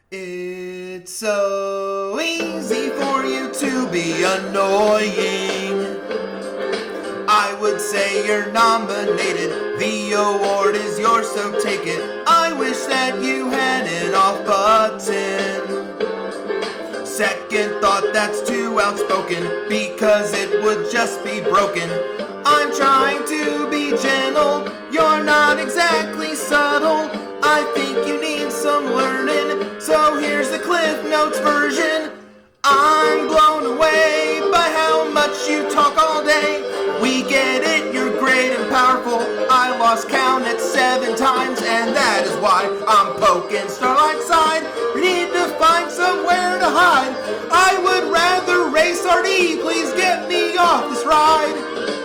It's so easy for you to be annoying. I would say you're nominated. The award is yours, so take it. I wish that you had an off button. Second thought, that's too outspoken because it would just be broken. I'm trying to be gentle. You're not exactly subtle. I think you need some learning. So here's the Cliff Notes version. I'm blown away by how much you talk all day. We get it, you're great and powerful. I lost count at 7 times, and that is why I'm poking Starlight's side. We need to find somewhere to hide. I would rather race RD. Please get me off this ride.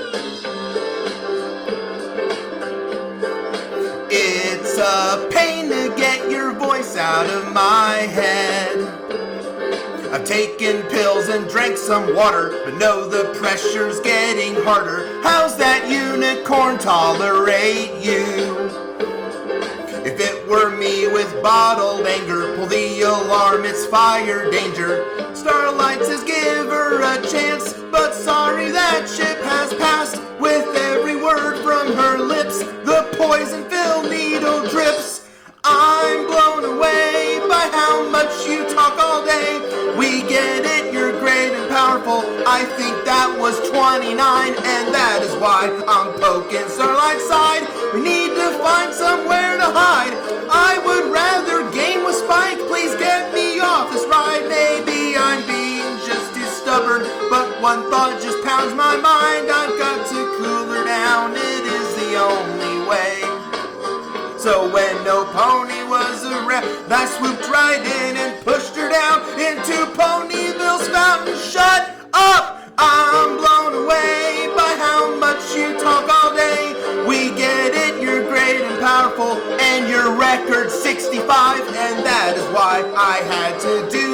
It's a pain to get your voice out of my head. I've taken pills and drank some water, but no, the pressure's getting harder. How's that unicorn tolerate you? If it were me with bottled anger, pull the alarm, it's fire danger. Starlight says give her a chance, but sorry, that ship has passed. With every word from her lips, the poison-filled needle drips. I'm blown away by how much you talk all day. We get it, you're great and powerful. I think that was 29, and that is why I'm poking Starlight's side. We need to find somewhere to hide. I would rather game with Spike. Please get me off this ride. Maybe I'm being just too stubborn, but one thought just pounds my mind. I've got to cool her down. It is the only way. So when no pony was around, I swooped right in and pushed her down into Ponyville's fountain. Shut up! I'm blown away by how much you talk all day. We get it, you're great and powerful, and your record's 65, and that is why I had to do